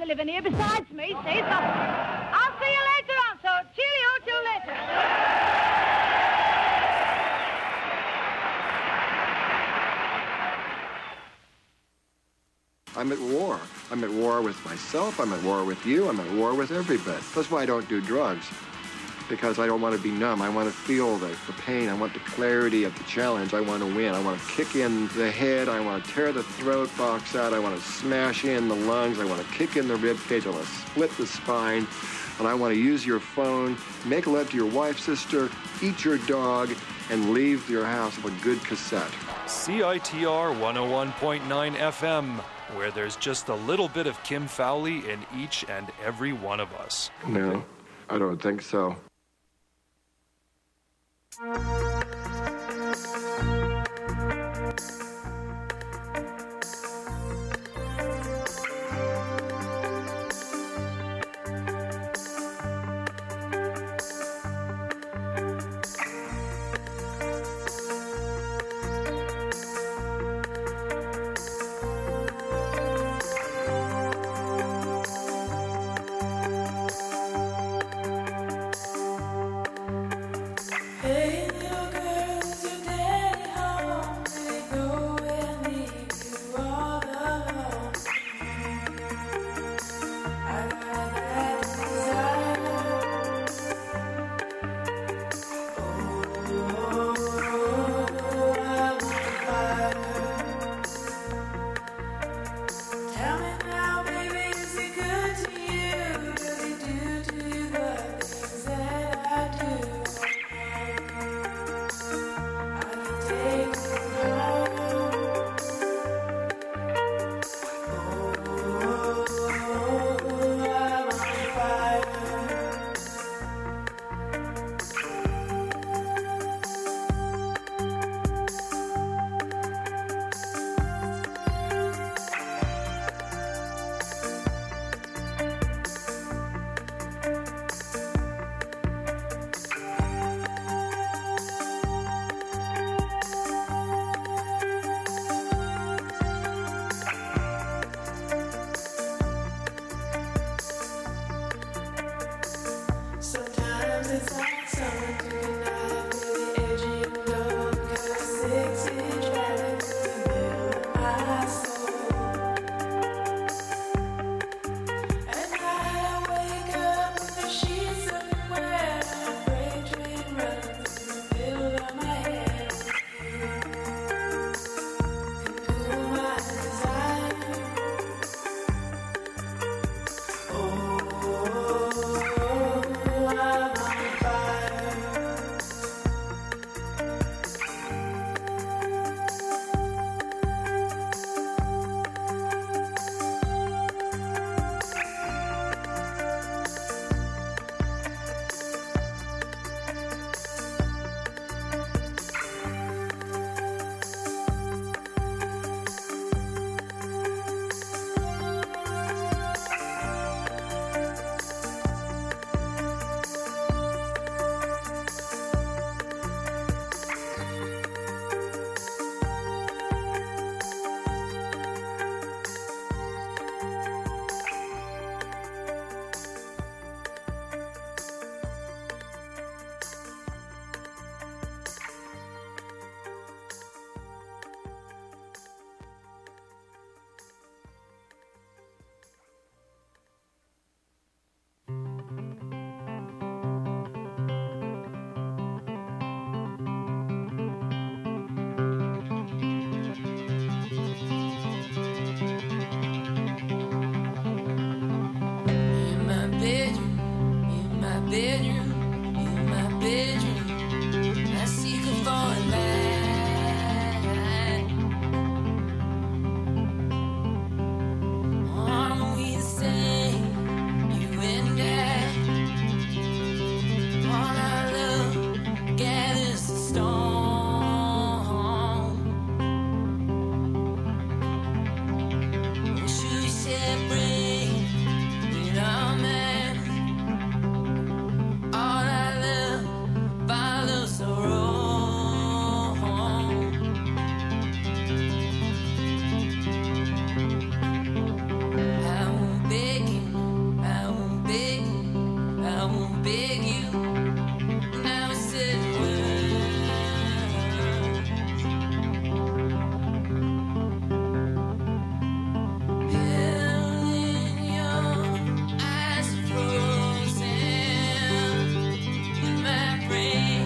living here besides me, see? So I'll see you later on, so cheerio till later. I'm at war. I'm at war with myself. I'm at war with you. I'm at war with everybody. That's why I don't do drugs. Because I don't want to be numb. I want to feel the pain. I want the clarity of the challenge. I want to win. I want to kick in the head. I want to tear the throat box out. I want to smash in the lungs. I want to kick in the rib cage. I want to split the spine. And I want to use your phone, make love to your wife, sister, eat your dog, and leave your house with a good cassette. CITR 101.9 FM, where there's just a little bit of Kim Fowley in each and every one of us. No, I don't think so. Separate, but I'm beg you. Now I said held in your eyes frozen in my brain.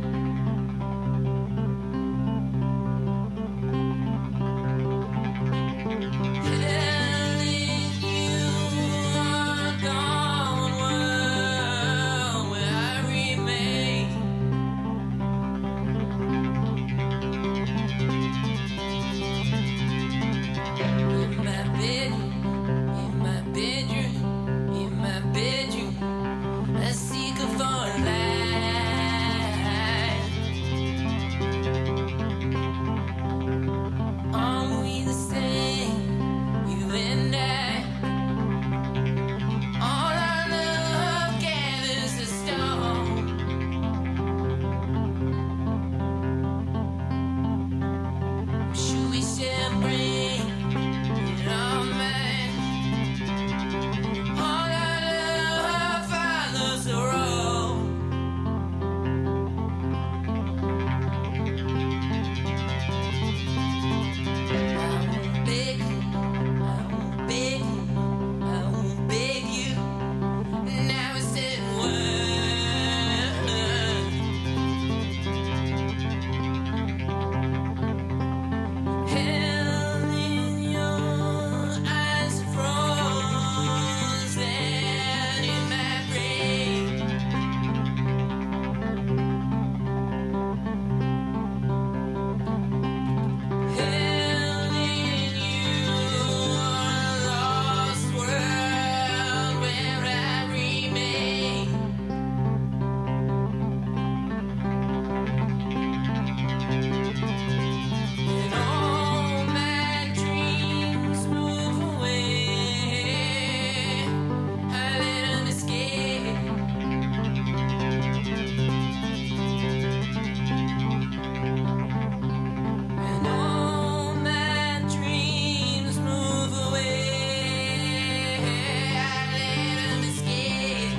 Held in your gone world where I remain. In my bed, in my bedroom, in my bedroom, I seek her for a light. Are we the same, you and I? All our love gathers a storm. Should we share a brain in our mind? All our love follows a road. I won't beg you, I won't beg you, I won't beg you. Now I said held in your eyes frozen in my brain. Held in your lost world where I remain. And all my dreams move away. I let them escape. And all my dreams move away. I let them escape.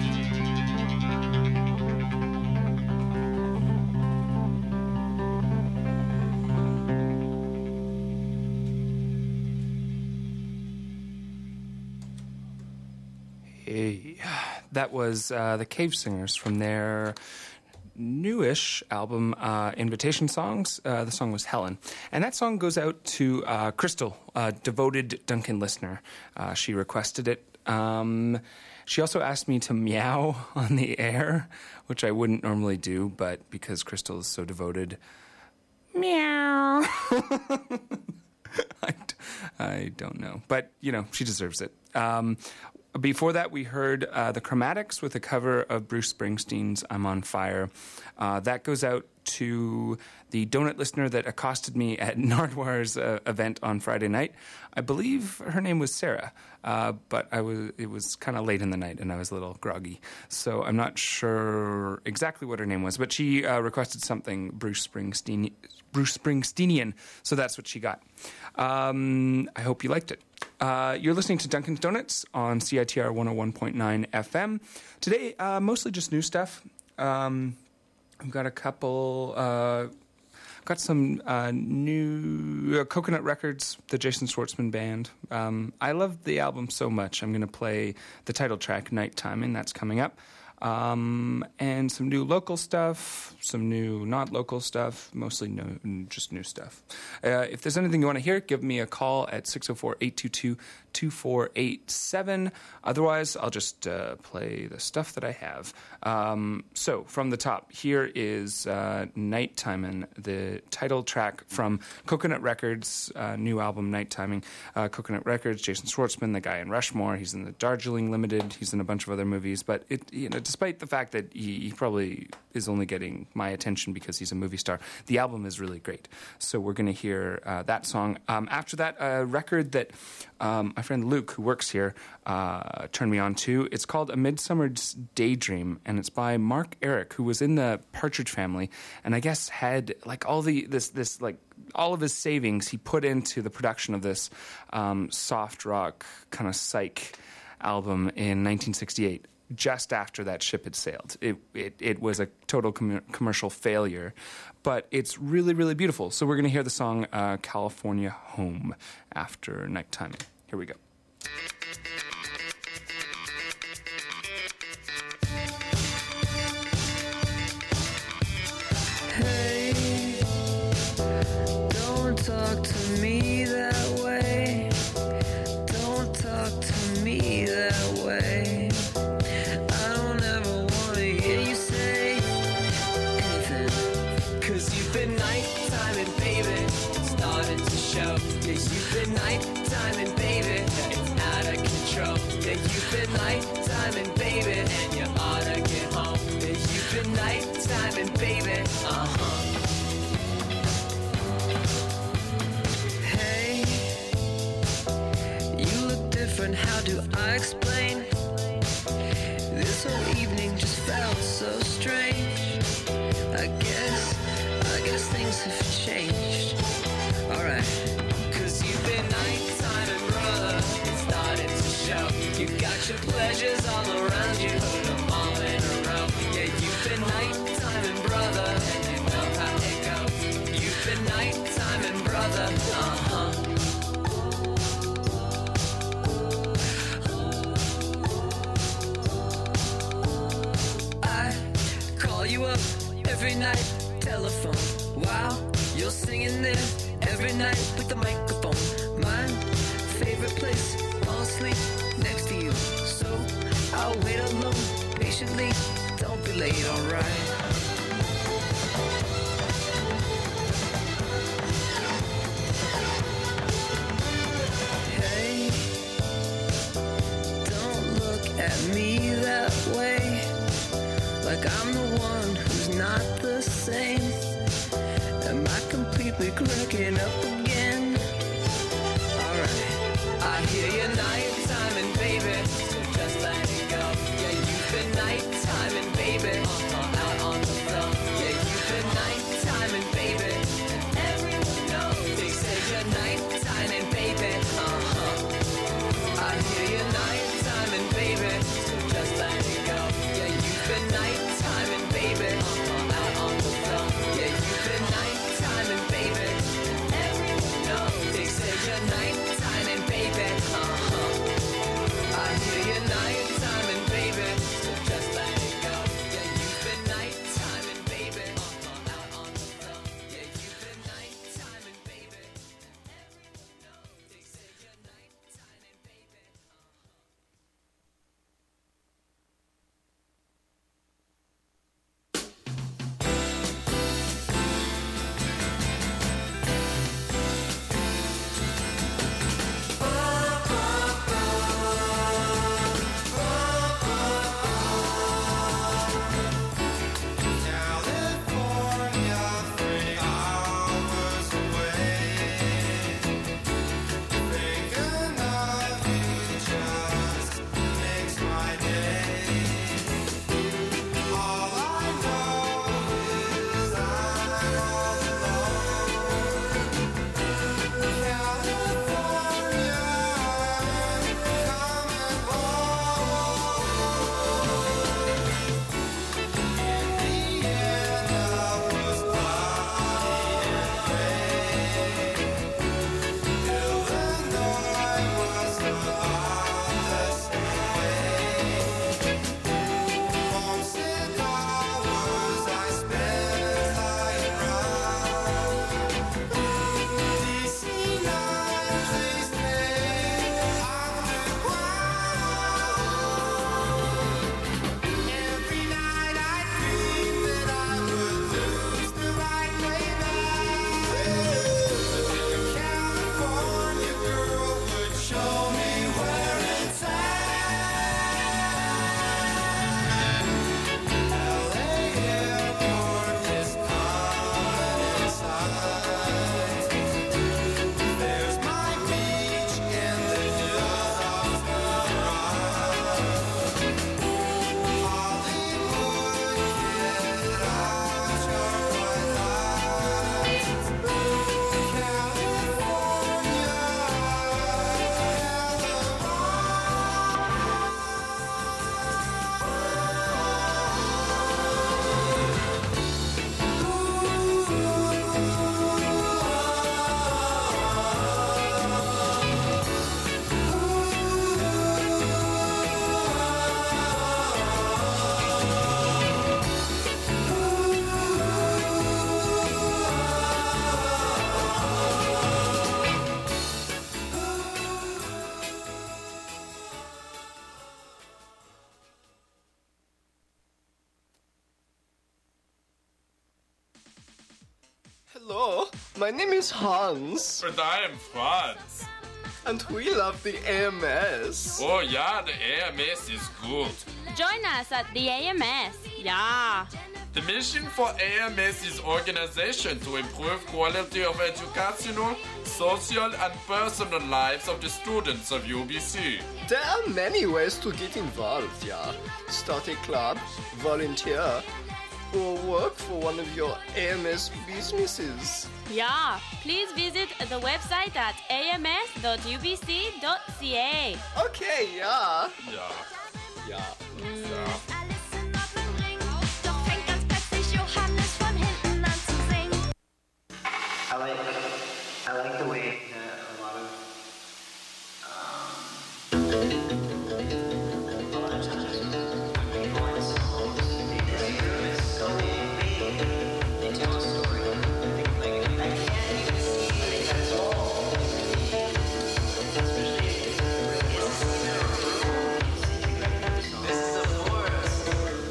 Hey, that was the Cave Singers from their newish album, Invitation Songs. The song was Helen. And that song goes out to Crystal, a devoted Duncan listener. She requested it. She also asked me to meow on the air, which I wouldn't normally do, but because Crystal is so devoted, meow. I don't know. But, you know, she deserves it. Before that, we heard the Chromatics with a cover of Bruce Springsteen's I'm on Fire. That goes out to the donut listener that accosted me at Nardwar's event on Friday night. I believe her name was Sarah, but it was kind of late in the night and I was a little groggy. So I'm not sure exactly what her name was, but she requested something Bruce Springsteenian, so that's what she got. I hope you liked it. You're listening to Duncan's Donuts on CITR 101.9 FM. Today, mostly just new stuff. I've got a couple... got some new Coconut Records, the Jason Schwartzman Band. I love the album so much. I'm going to play the title track, Night Timing. That's coming up. And some new local stuff, some new not local stuff, mostly just new stuff. If there's anything you want to hear, give me a call at 604-822-2487. Otherwise, I'll just play the stuff that I have. So, from the top, here is Night Timing, the title track from Coconut Records' new album, Night Timing. Coconut Records, Jason Schwartzman, the guy in Rushmore. He's in the Darjeeling Limited. He's in a bunch of other movies. But despite the fact that he probably is only getting my attention because he's a movie star, the album is really great. So we're going to hear that song. After that, a record that my friend Luke, who works here, turned me on to. It's called A Midsummer's Daydream, and it's by Mark Eric, who was in the Partridge Family, and I guess had like all all of his savings he put into the production of this soft rock kind of psych album in 1968. just after that ship had sailed. It was a total commercial failure, but it's really, really beautiful. So we're going to hear the song California Home after Night Timing. Here we go. Hey, don't talk to me that way. Don't talk to me that way. I don't ever want to hear you say anything. 'Cause you've been night-timing, baby. It's starting to show. Yeah, you've been night-timing, baby. It's out of control. Yeah, you've been night-timing, baby. And you ought to get home. Yeah, you've been night-timing, baby. Hey, you look different, how do I explain? This whole evening just felt so strange. I guess things have changed. Alright. 'Cause you've been night-timing, brother. It's starting to show. You got your pleasures all around you. Put them all in a row. Yeah, you've been night-timing, brother. And you know how it goes. You've been night-timing, brother. I call you up every night, telephone. Wow, you're singing there every night with the microphone. My favorite place, fall asleep next to you. So I'll wait alone patiently. Don't be late, alright. Hey, don't look at me that way. Like I'm the one who's not the same. Am I completely cracking up again? Alright, I hear you night-timing, baby. So just let it go. Yeah, you've been night-timing, baby. Out on the floor. Yeah, you've been night-timing, baby. And everyone knows. They say you're night-timing, baby. I hear you night-timing, baby. So just let it go. Yeah, you've been night-timing, baby. Out on the floor. Yeah, you've been night-timing, baby. And everyone knows. They say you're night-timing, baby. Hello, my name is Hans, And I am Franz. and we love the AMS. Oh yeah, the AMS is good. Join us at the AMS. Yeah. The mission for AMS is organization to improve quality of educational, social and personal lives of the students of UBC. There are many ways to get involved, yeah. Start a club, volunteer, or work for one of your AMS businesses. Yeah. Please visit the website at ams.ubc.ca. Okay, yeah. Ja. Ja. Doch fängt ganz plötzlich Johannes von hinten an zu singen. I like the way that a lot of times people in songs they just so big, they tell a story. I think I can't even see. I think that's all. Especially this is a forest.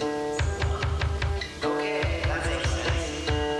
Okay, that makes sense.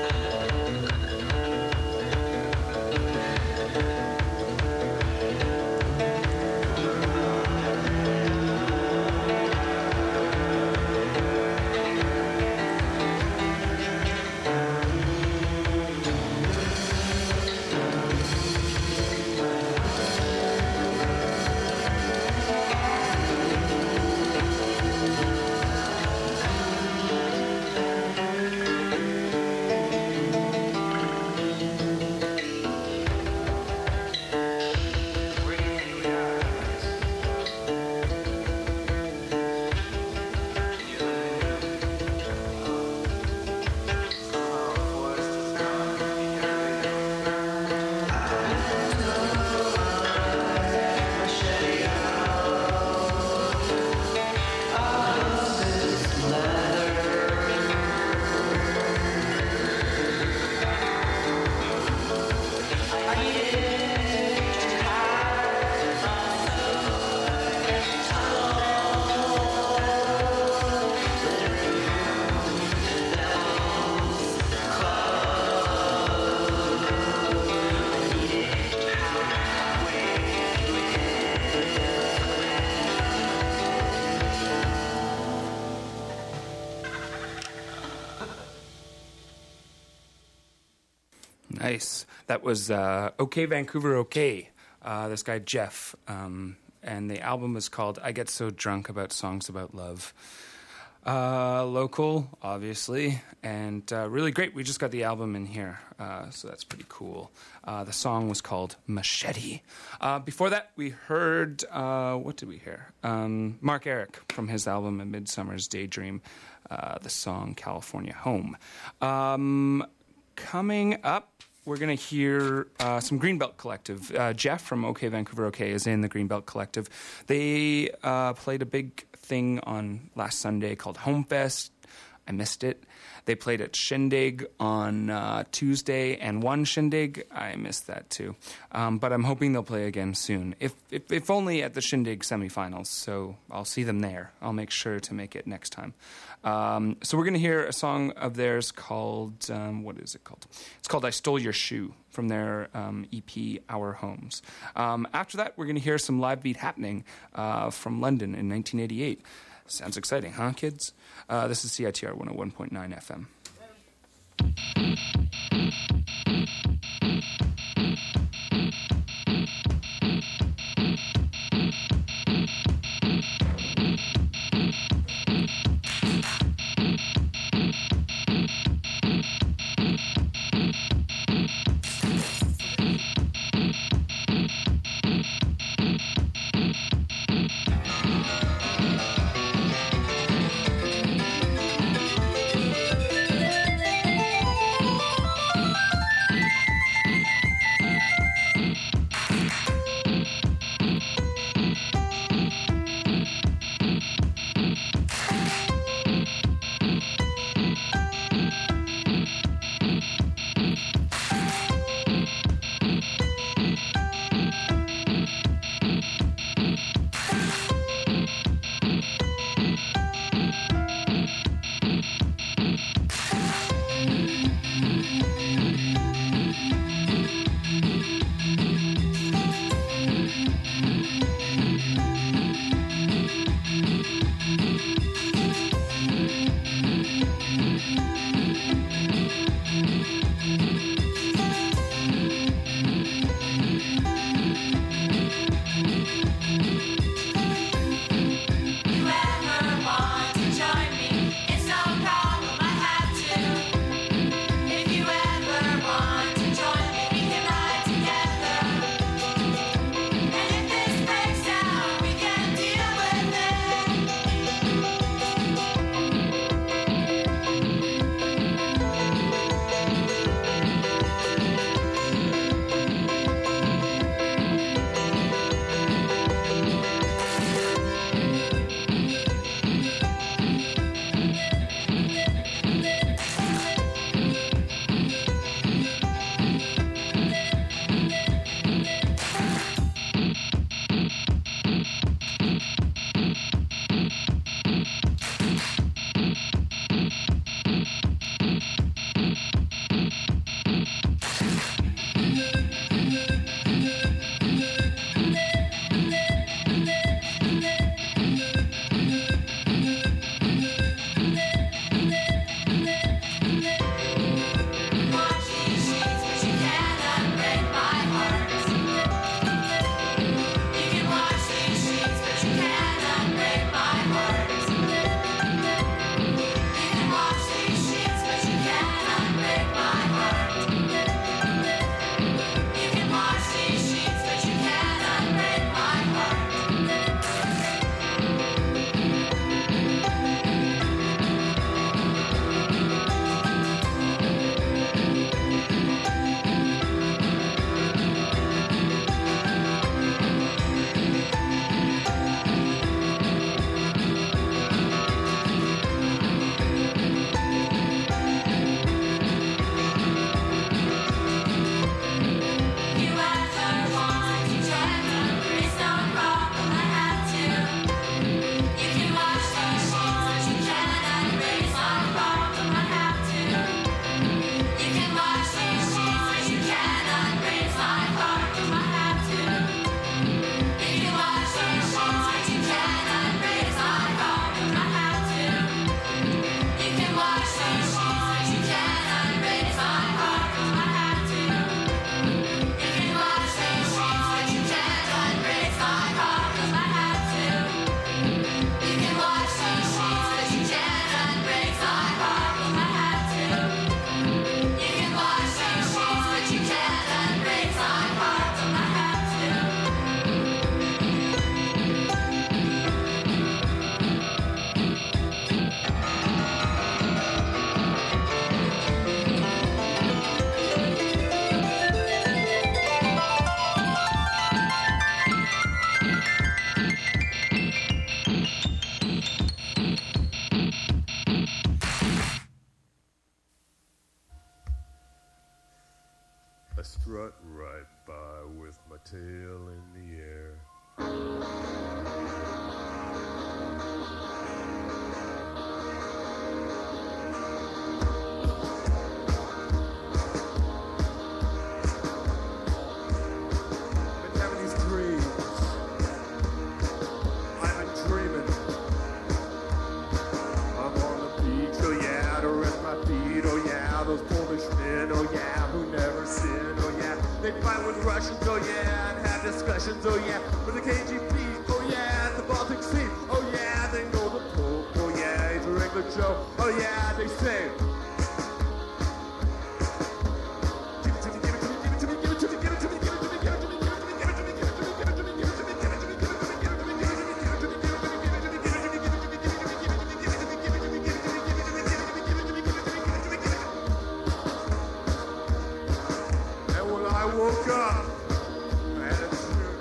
Nice. That was OK Vancouver OK. This guy Jeff, and the album is called I Get So Drunk About Songs About Love. Local, obviously, and really great. We just got the album in here, so that's pretty cool. The song was called Machete. Before that, we heard, what did we hear? Mark Eric from his album A Midsummer's Daydream, the song California Home. Coming up, we're going to hear some Greenbelt Collective. Jeff from OK Vancouver OK is in the Greenbelt Collective. They played a big thing on last Sunday called Homefest. I missed it. They played at Shindig on Tuesday, and one Shindig, I missed that too. But I'm hoping they'll play again soon, if only at the Shindig semifinals. So I'll see them there. I'll make sure to make it next time. So we're going to hear a song of theirs called, what is it called? It's called I Stole Your Shoe from their EP, Our Homes. After that, we're going to hear some live beat happening from London in 1988. Sounds exciting, huh, kids? This is CITR 101.9 FM. strut right by with my tail in the air. Been having these dreams. I've been dreaming. I'm on the beach, oh yeah, to rest my feet, oh yeah, those Polish men, oh yeah, who never sin, oh yeah, they fight with Russians, oh yeah, and have discussions, oh yeah, with the KGB, oh yeah, at the Baltic Sea, oh yeah, they know the Pope, oh yeah, he's a regular Joe, oh yeah, they say, and when I woke up, I had a tune.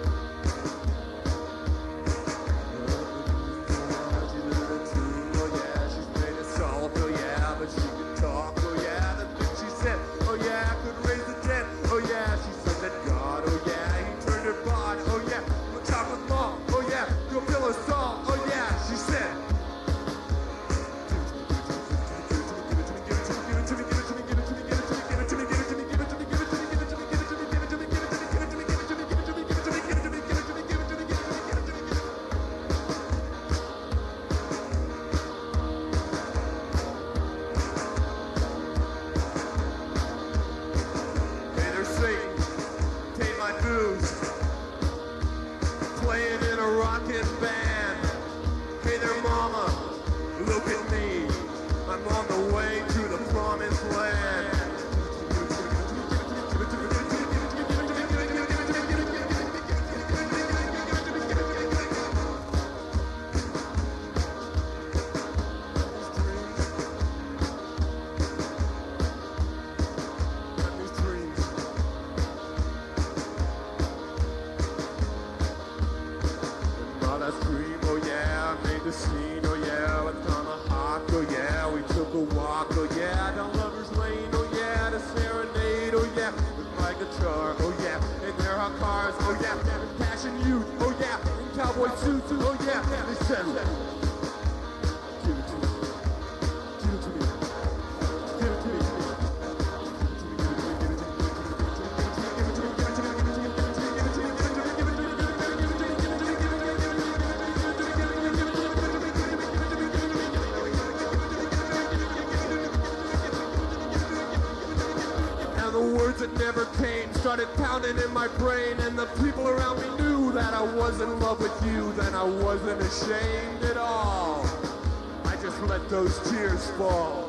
Oh yeah, she's made of salt, oh yeah, but she can talk, oh yeah, the thing she said, oh yeah, I could raise the dead, oh yeah, she said that God, oh yeah, he turned her body, oh yeah, we'll talk with mom, oh yeah, you'll feel a song, oh yeah, she said. Hey, they're saying, take my booze, playing in a rockin' band. Hey there, mama, look at me, I'm on the way to the promised land. These dreams. My last dream, oh yeah, I made the scene, oh yeah, with Tomahawk, oh yeah, we took a walk, oh yeah, down Lover's Lane, oh yeah, to serenade, oh yeah, with my guitar, oh yeah, and there are cars, oh yeah, and passion youth, oh yeah, in cowboy suits, oh yeah, they said, give it to me, give it to me, give it to me. And the words that never came started pounding in my brain, and the people around me knew that I was in love with you, then I wasn't ashamed at all. I just let those tears fall.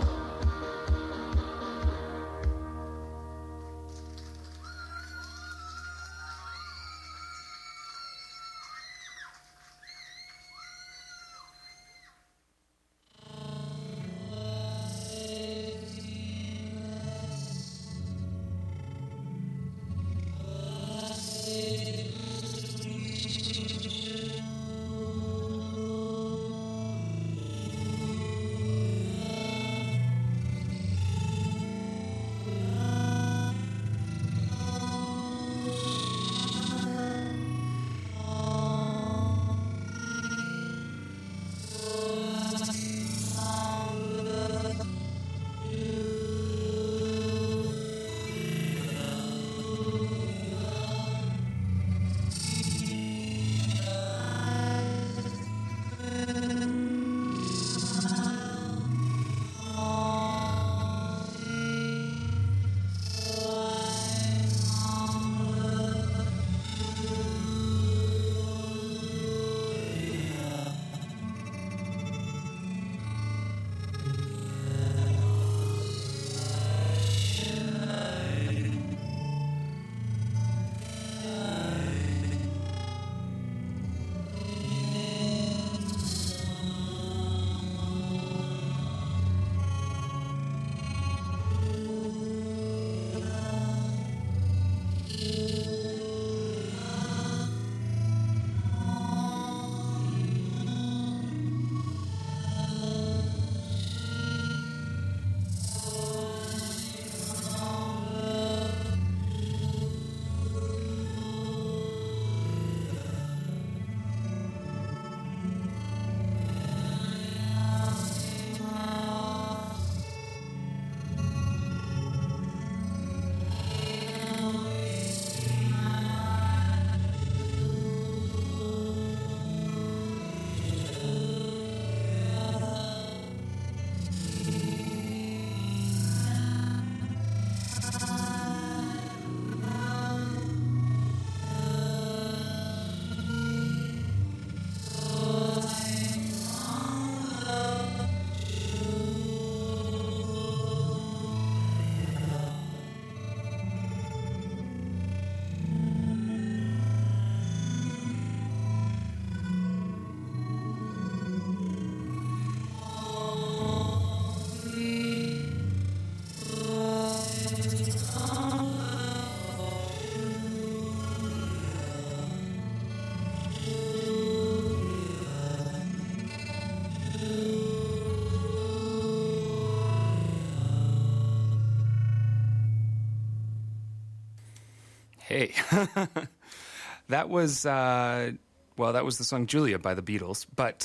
Okay. That was that was the song Julia by the Beatles. But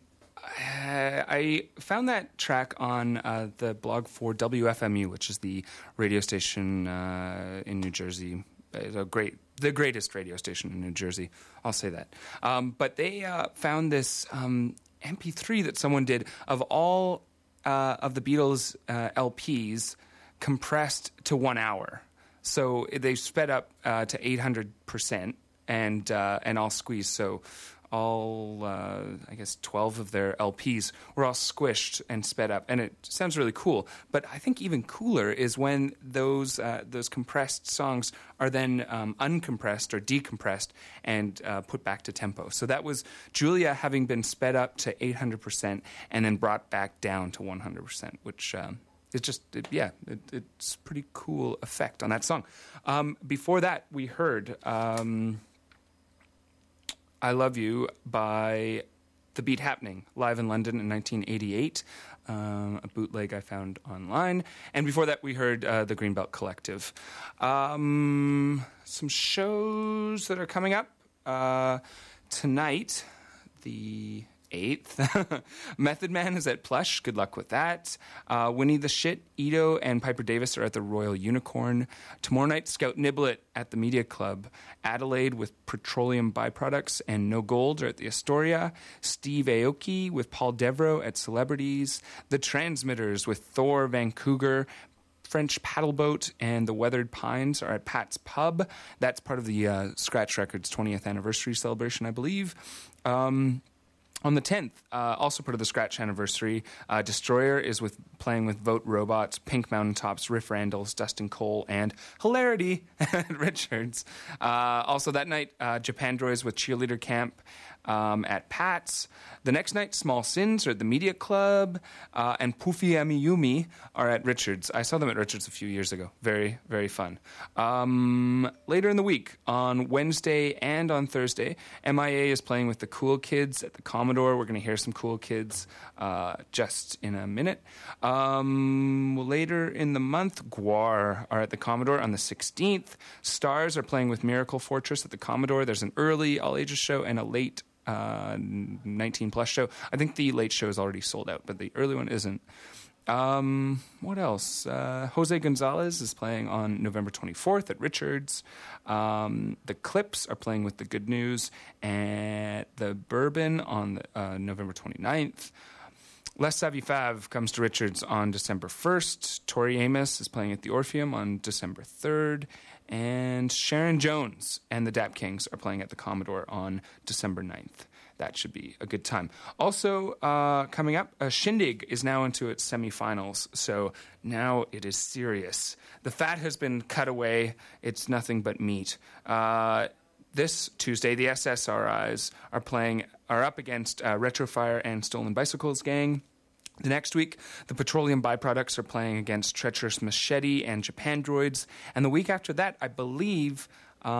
I found that track on the blog for WFMU, which is the radio station in New Jersey. The greatest radio station in New Jersey. I'll say that. But they found this MP3 that someone did of all of the Beatles LPs compressed to 1 hour. So they sped up to 800% and all squeezed. So all, I guess, 12 of their LPs were all squished and sped up. And it sounds really cool. But I think even cooler is when those compressed songs are then uncompressed or decompressed and put back to tempo. So that was Julia having been sped up to 800% and then brought back down to 100%, which... it's pretty cool effect on that song. Before that, we heard I Love You by The Beat Happening, live in London in 1988, a bootleg I found online. And before that, we heard the Greenbelt Collective. Some shows that are coming up tonight, the 8th. Method Man is at Plush. Good luck with that. Winnie the Shit, Ito, and Piper Davis are at the Royal Unicorn. Tomorrow night, Scout Niblet at the Media Club. Adelaide with Petroleum Byproducts and No Gold are at the Astoria. Steve Aoki with Paul Devereaux at Celebrities. The Transmitters with Thor Van Cougar. French Paddleboat and the Weathered Pines are at Pat's Pub. That's part of the Scratch Records 20th anniversary celebration, I believe. On the 10th, also part of the Scratch anniversary, Destroyer is playing with Vote Robots, Pink Mountaintops, Riff Randalls, Dustin Cole, and Hilarity at Richards. Also that night, Japandroids with Cheerleader Camp at Pat's. The next night, Small Sins are at the Media Club, and Pufi Amiyumi are at Richards. I saw them at Richards a few years ago. Very, very fun. Later in the week, on Wednesday and on Thursday, MIA is playing with the Cool Kids at the Commodore. We're going to hear some Cool Kids just in a minute. Later in the month, Gwar are at the Commodore on the 16th. Stars are playing with Miracle Fortress at the Commodore. There's an early all-ages show and a late 19-plus show. I think the late show is already sold out, but the early one isn't. What else? Jose Gonzalez is playing on November 24th at Richards. The Clips are playing with The Good News at the Bourbon on November 29th. Les Savy Fav comes to Richards on December 1st. Tori Amos is playing at the Orpheum on December 3rd. And Sharon Jones and the Dap Kings are playing at the Commodore on December 9th. That should be a good time. Also, coming up, Shindig is now into its semifinals, so now it is serious. The fat has been cut away. It's nothing but meat. This Tuesday, the SSRIs are up against Retrofire and Stolen Bicycles Gang. The next week, the Petroleum Byproducts are playing against Treacherous Machete and Japandroids. And the week after that, I believe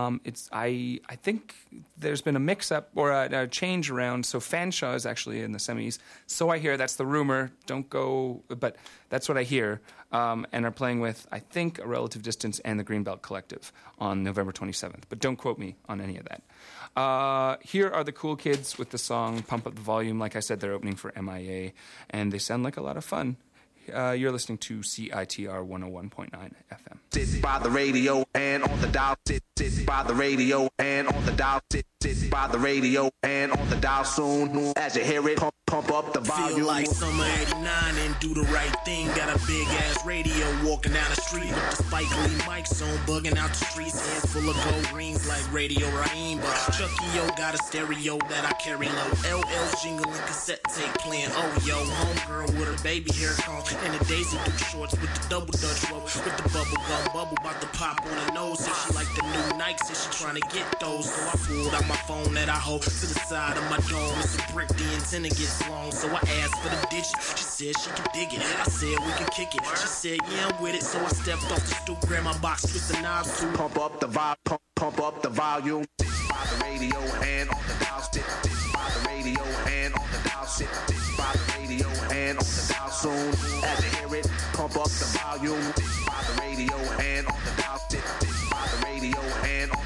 I think there's been a mix-up or a change around. So Fanshawe is actually in the semis. So I hear. That's the rumor. Don't go, but that's what I hear. And are playing with, I think, A Relative Distance and the Greenbelt Collective on November 27th. But don't quote me on any of that. Here are the Cool Kids with the song Pump Up the Volume. Like I said, they're opening for MIA, and they sound like a lot of fun. You're listening to CITR 101.9 FM. Sit by the radio and on the dial. Sit by the radio and on the dial. Sit by the radio and on the dial soon. As you hear it, pump up the volume. Feel like summer 89 and do the right thing. Got a big ass radio walking down the street with the Spike Lee mics on, bugging out the streets. Hands full of gold rings like Radio Raheem. But Chucky O got a stereo that I carry low. LL's jingling, cassette tape playing. Oh yo, homegirl with her baby hair comb and the Daisy Duke shorts with the double Dutch rope with the bubble gum bubble about to pop on her nose. Said she like the new Nikes and she trying to get those. So I pulled out my phone that I hold to the side of my dome. It's a brick, the antenna gets long, so I asked for the digits. She said she can dig it. I said we can kick it. She said yeah, I'm with it. So I stepped off the stoop, grabbed my box with the knobs too. Pump up the volume. Sit by the radio and on the dial. Sit by the radio and on the dial. Sit by the radio and on the dial soon. As you hear it, pump up the volume. Sit by the radio and on the dial. Sit by the radio and on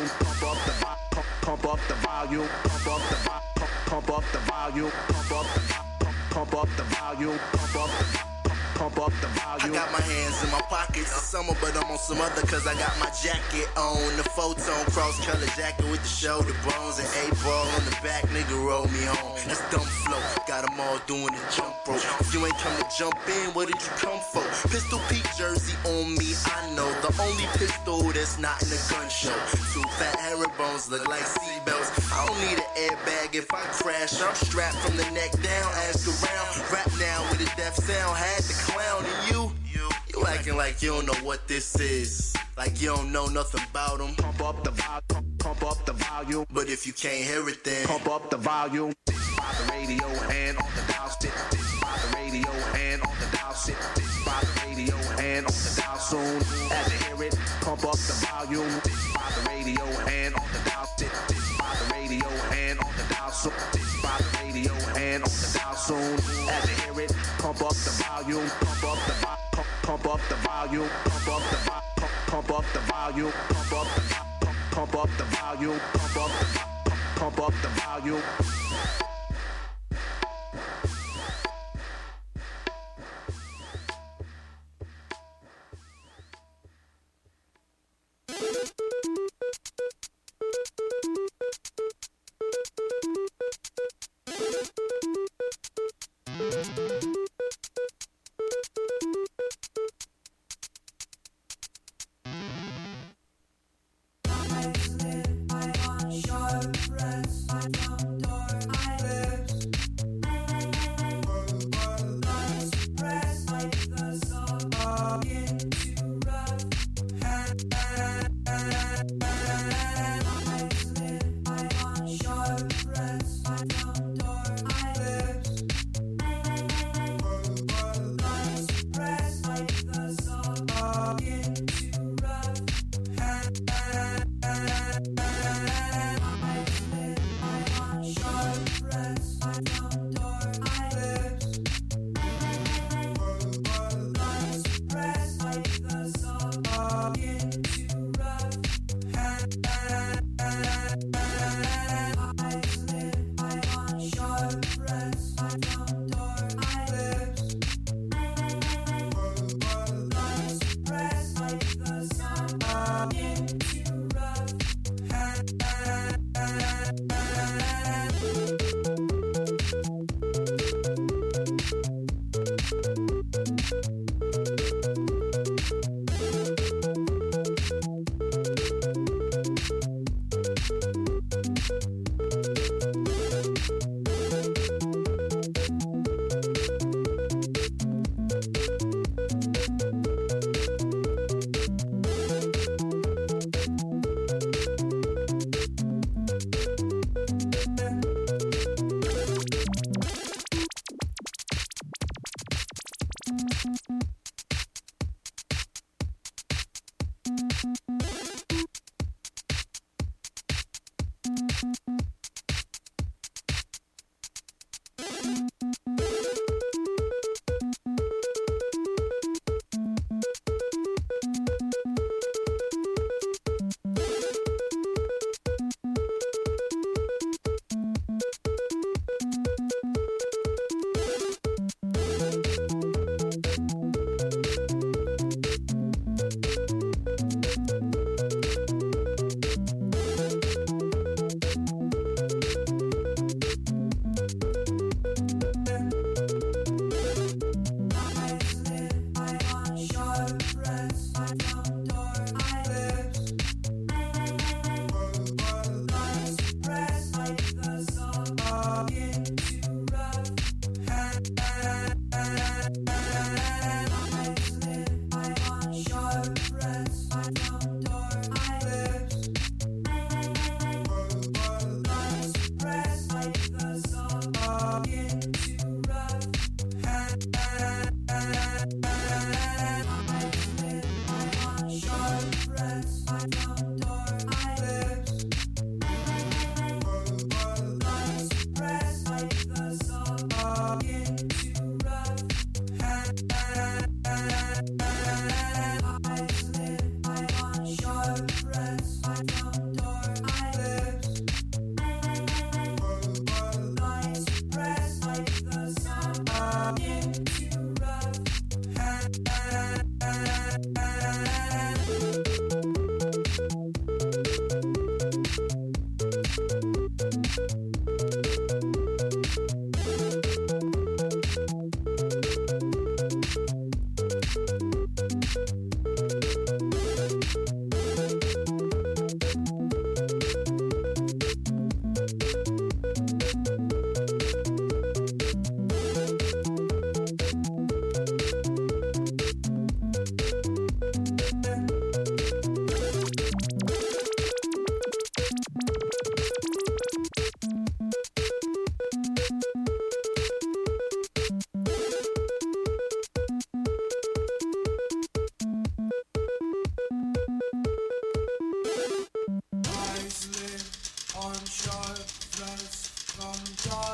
volume, pump up the pump up the volume, pump up the pump up the volume, pump up the volume, pump up the volume. I got my hands in my pockets. It's summer, but I'm on some other cause I got my jacket on. The photon cross-color jacket with the shoulder bones and 8-ball on the back, nigga roll me home. That's dumb flow, got them all doing the jump rope. If you ain't come to jump in, what did you come for? Pistol Pete jersey on me, I know. The only pistol that's not in a gun show. Two fat herringbones look like seatbelts. I don't need an airbag if I crash. I'm strapped from the neck down, ask around. Rap now with a deaf sound, had the clown. And you acting like you don't know what this is. Like you don't know nothing about them. Pump up the volume. But if you can't hear it then pump up the volume. By the radio and on the dial sit. By the radio and on the dial sit. By the radio and on the dial soon. As you hear it, pump up the volume. By the radio and on the dial sit. By the radio and on the dial soon. By the radio and on the dial soon. As you hear it, pump up the volume. Pump up the pump up the volume. Pump up the pump up the volume. Pump up the pump up the volume. Pump up the volume.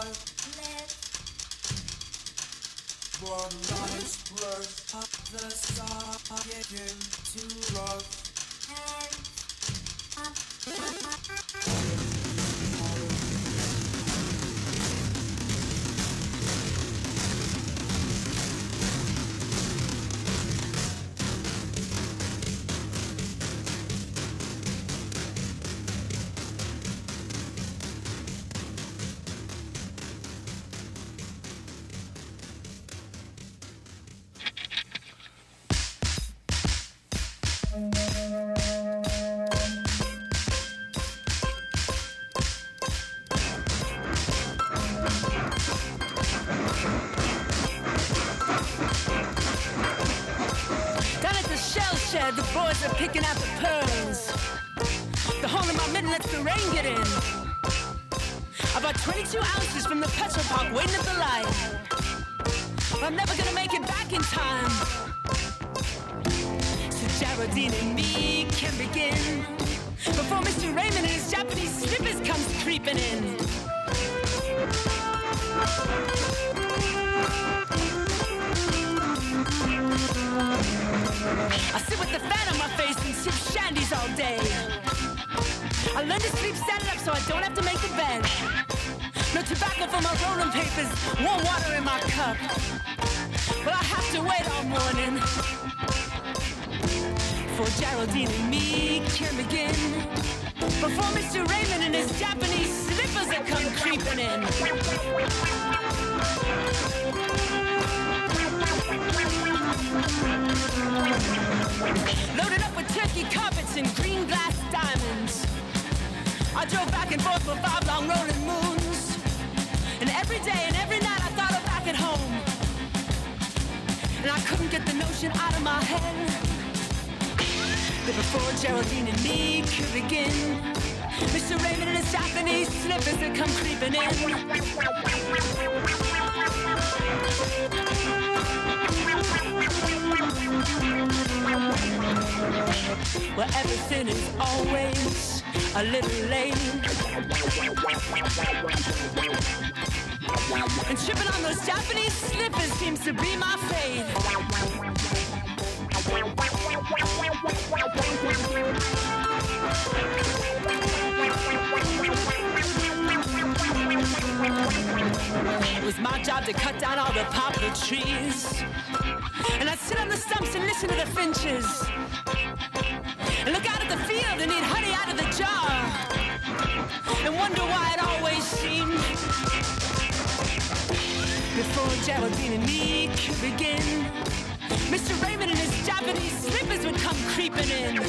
One life's worth of the star getting too rough. The boys are picking out the pearls. The hole in my mitten lets the rain get in. I bought 22 ounces from the petrol park waiting at the light. But I'm never gonna make it back in time. So Geraldine and me can begin before Mr. Raymond and his Japanese slippers comes creeping in. I sit with the fan on my face and sip shandies all day. I learned to sleep standing up so I don't have to make the bed. No tobacco for my rolling papers, warm water in my cup. But I have to wait all morning for Geraldine and me can begin before Mr. Raymond and his Japanese slippers that come creeping in. Loaded up with turkey carpets and green glass diamonds, I drove back and forth for 5 long rolling moons. And every day and every night I thought of back at home, and I couldn't get the notion out of my head that before Geraldine and me could begin, Mr. Raymond and his Japanese slippers would come creeping in. Well, everything is always a little late, and tripping on those Japanese slippers seems to be my fate. It was my job to cut down all the poplar trees, and I'd sit on the stumps and listen to the finches, and look out at the field and eat honey out of the jar, and wonder why it always seemed before Geraldine and me could begin, Mr. Raymond and his Japanese slippers would come creeping in.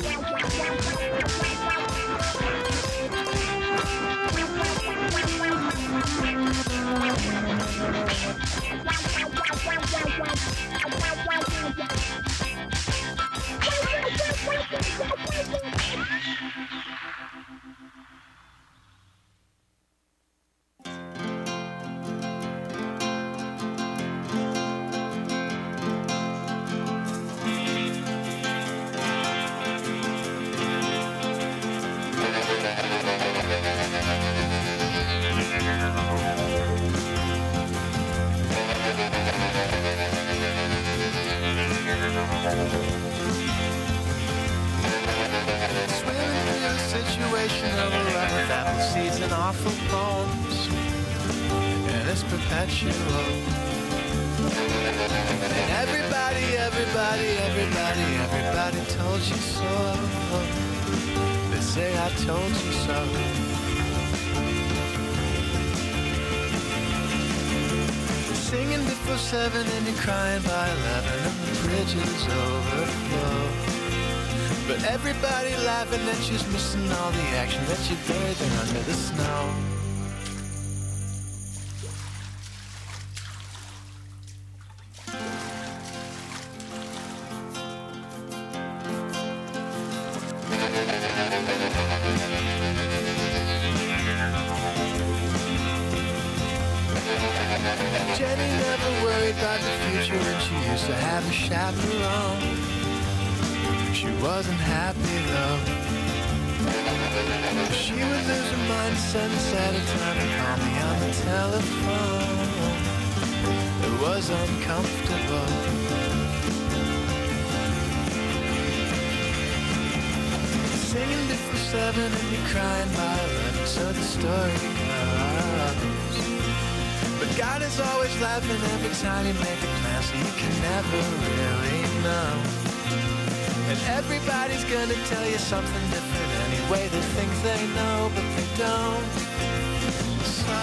Everybody told you so. They say I told you so. Singing before 7 and you're crying by 11 and the bridges overflow. But everybody laughing at you's missing all the action that you buried there under the snow. Jenny never worried about the future when she used to have a chaperone. She wasn't happy though. She would lose her mind cents at a time and call me on the telephone. It was uncomfortable. Singing before 7 and you're crying by 11, so the story goes. But God is always laughing every time you make a plan, so you can never really know. And everybody's gonna tell you something different anyway. They think they know, but they don't. So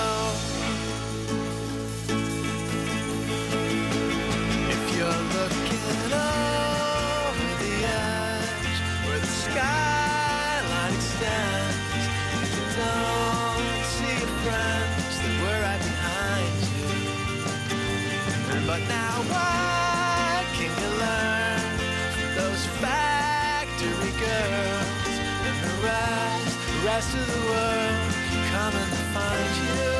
if you're looking over the edge where the skyline extends, and you don't see your friends that were right behind you. But now what can you learn from those factory girls and the rest of the world coming to find you?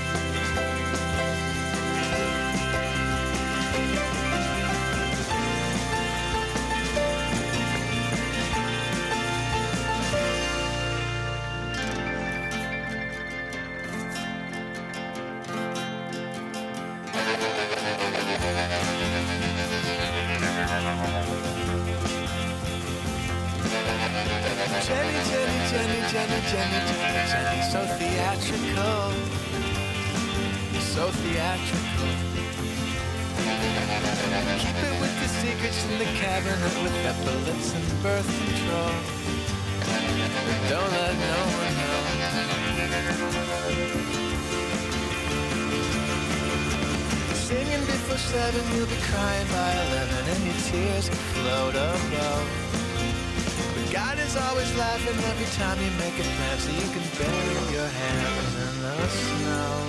Jenny, so theatrical. You're so theatrical. Keep it with the secrets in the cabinet with epaulets and birth control. Don't let no one know. Singing before 7, you'll be crying by 11, and your tears can float above. God is always laughing every time you make a plan, so you can bury your hands in the snow.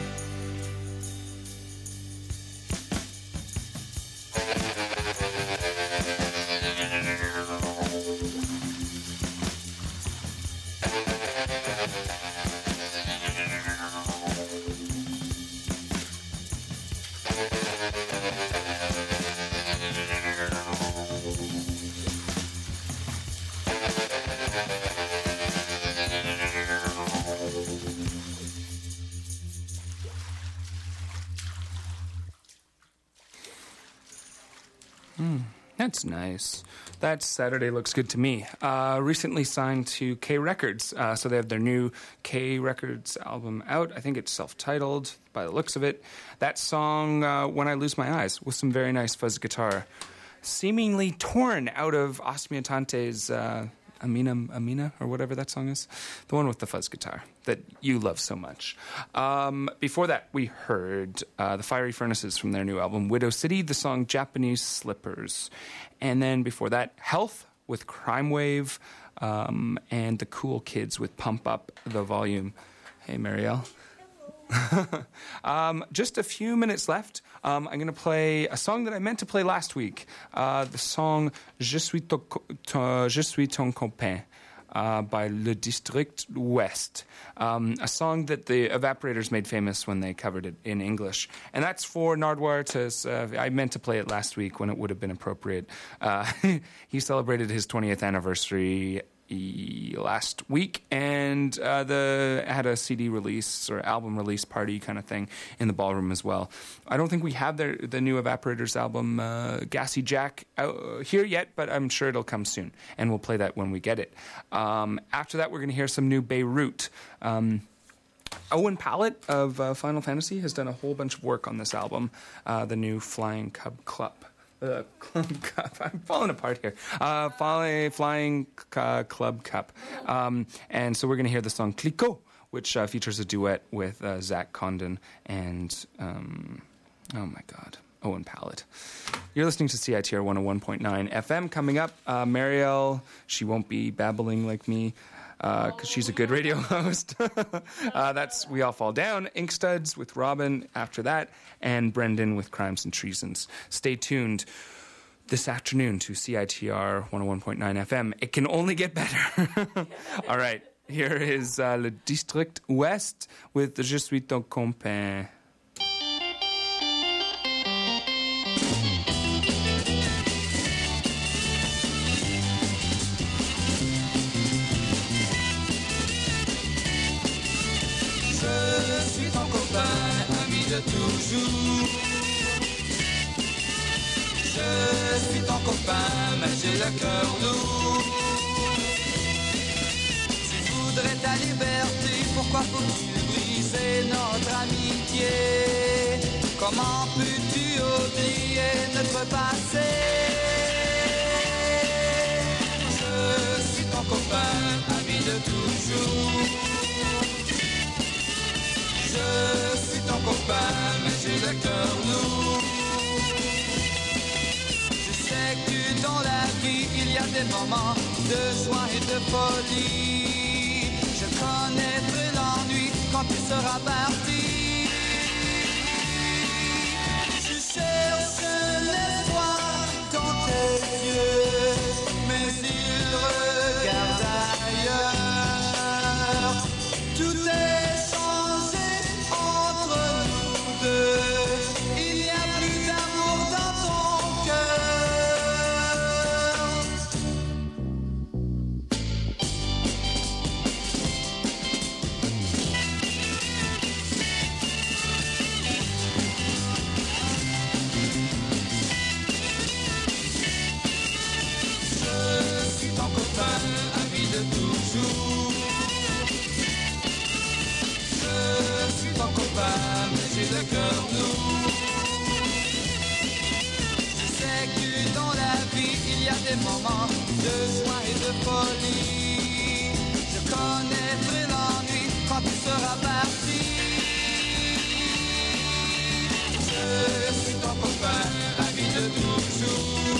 That's nice. That Saturday looks good to me. Recently signed to K Records. So they have their new K Records album out. I think it's self-titled by the looks of it. That song, When I Lose My Eyes, with some very nice fuzz guitar. Seemingly torn out of Osmia Tante's Amina, or whatever that song is. The one with the fuzz guitar that you love so much. Before that, we heard the Fiery Furnaces from their new album, Widow City, the song Japanese Slippers. And then before that, Health with Crime Wave, and the Cool Kids with Pump Up the Volume. Hey, Marielle. Just a few minutes left. I'm going to play a song that I meant to play last week. The song Je suis ton copain by Le District Ouest. A song that the Evaporators made famous when they covered it in English. And that's for Nardwuar to... I meant to play it last week when it would have been appropriate. He celebrated his 20th anniversary last week, and had a CD release or album release party kind of thing in the ballroom as well. I don't think we have the new Evaporators album, Gassy Jack, out here yet, but I'm sure it'll come soon, and we'll play that when we get it. After that, we're going to hear some new Beirut. Owen Pallett of Final Fantasy has done a whole bunch of work on this album, the new Flying Cub Club. Club Cup. I'm falling apart here. Flying Club Cup. And so we're going to hear the song Clicquot, which features a duet with Zach Condon and, oh my God, Owen Pallett. You're listening to CITR 101.9 FM. Coming up, Marielle, she won't be babbling like me, because she's a good radio host. That's We All Fall Down, Ink Studs with Robin after that, and Brendan with Crimes and Treasons. Stay tuned this afternoon to CITR 101.9 FM. It can only get better. All right, here is Le District Ouest with Je suis ton copain. de toujours. Je suis ton copain, mais j'ai le cœur lourd. Tu voudrais ta liberté, pourquoi faut-il briser notre amitié? Comment peux-tu oublier notre passé? Je suis ton copain, ami de toujours. Je suis ton copain, mais j'ai le cœur lourd. Je sais que dans la vie, il y a des moments de joie et de folie. Je connaîtrai l'ennui quand tu seras parti. Je cherche l'espoir dans tes yeux, mais ils regardent ailleurs. Tout est changé entre nous deux. Il n'y a plus d'amour dans ton cœur. Je suis ton copain, ami de toujours. Je suis ton copain, mais j'ai le cœur lourd. Je sais que dans la vie, il y a des moments de joie et de folie. Je connaîtrai l'ennui quand tu seras parti. Je suis ton copain, ami de toujours.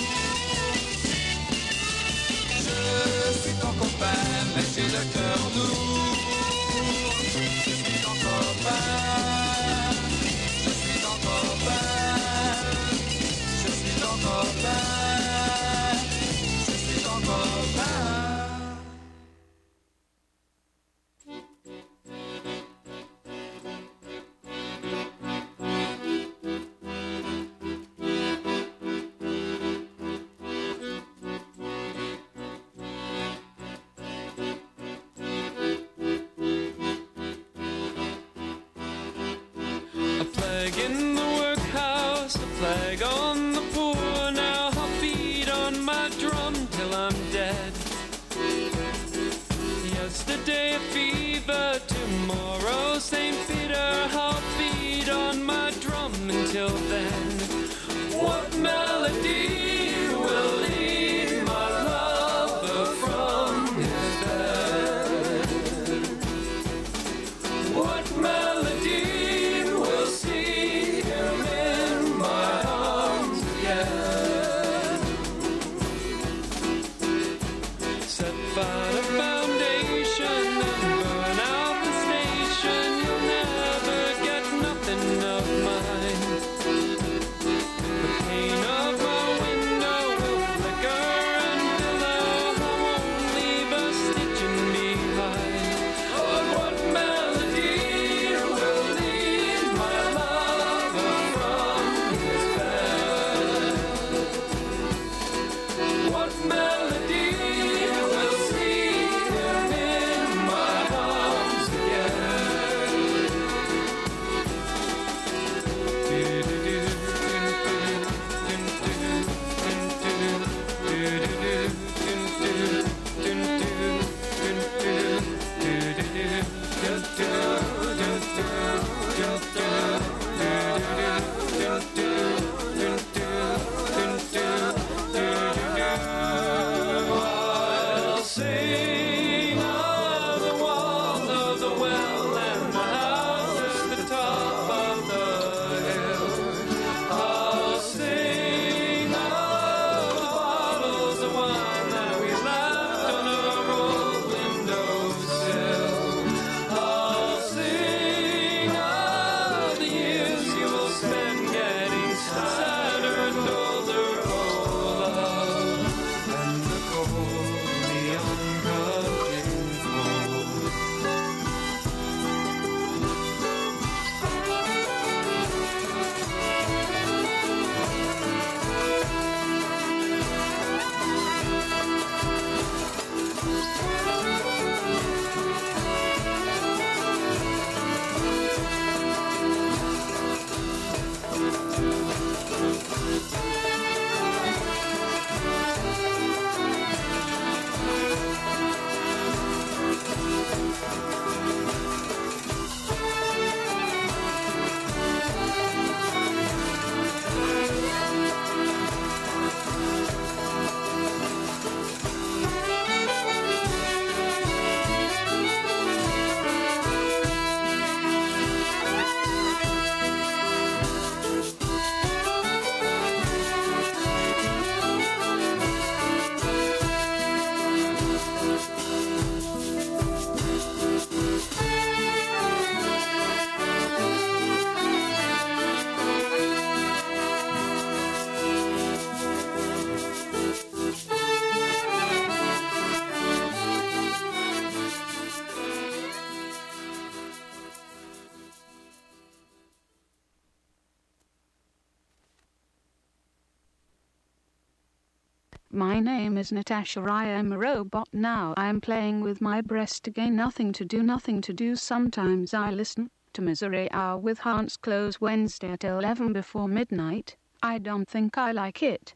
Je suis ton copain, mais j'ai le cœur lourd. Je suis ton copain. Je suis ton copain. Je suis ton copain. Je suis ton copain. A plague in the workhouse, a plague on the poor. Now I'll beat on my drum till I'm dead. Yesterday a fever, tomorrow St. Peter. I'll beat on my drum until then. What melody will lead my lover from his bed? What melody will see him in my arms again? Set by the foundation and burn out the station. You'll never get nothing of mine. The pain of my My name is Natasha. I am a robot now. I am playing with my breast again. Nothing to do. Sometimes I listen to Misery Hour with Hans Close Wednesday at 11 before midnight. I don't think I like it.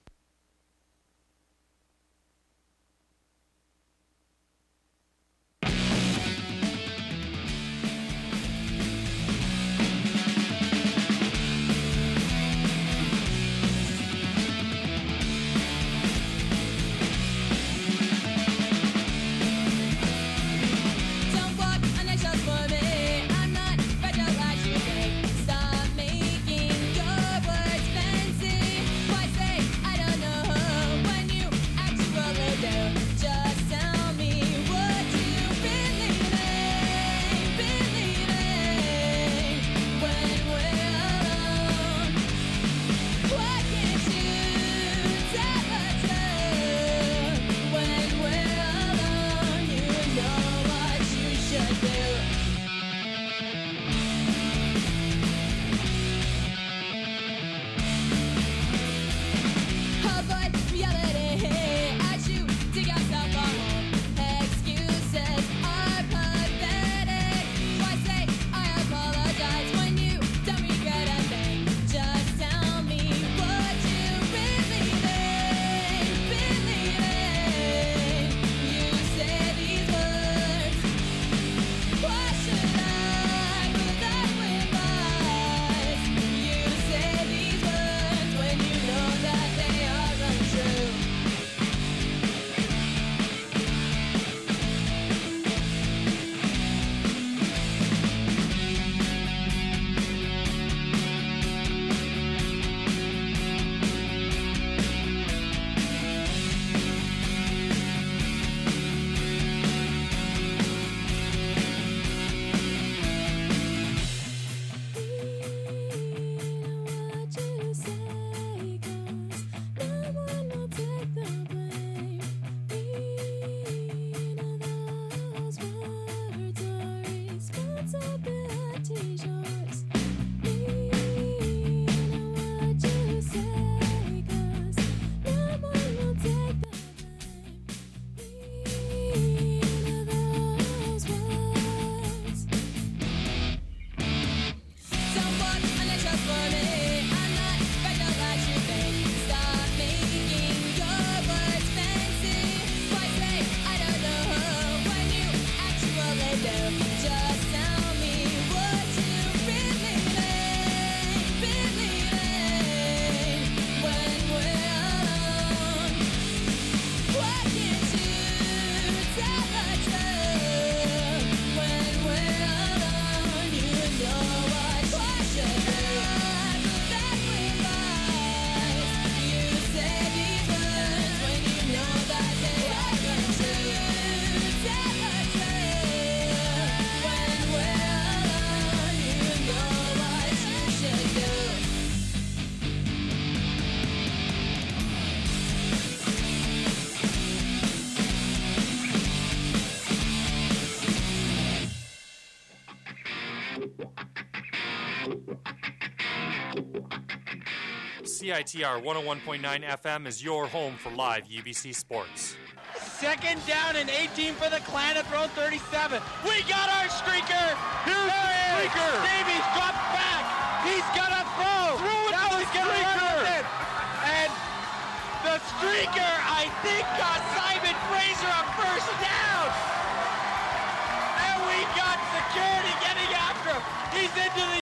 CITR 101.9 FM is your home for live UBC sports. Second down and 18 for the Clan at row 37. We got our streaker. Here's the streaker. Davies drops back. He's got a throw. Now he's going to run with it. And the streaker, I think, got Simon Fraser a first down. And we got security getting after him. He's into the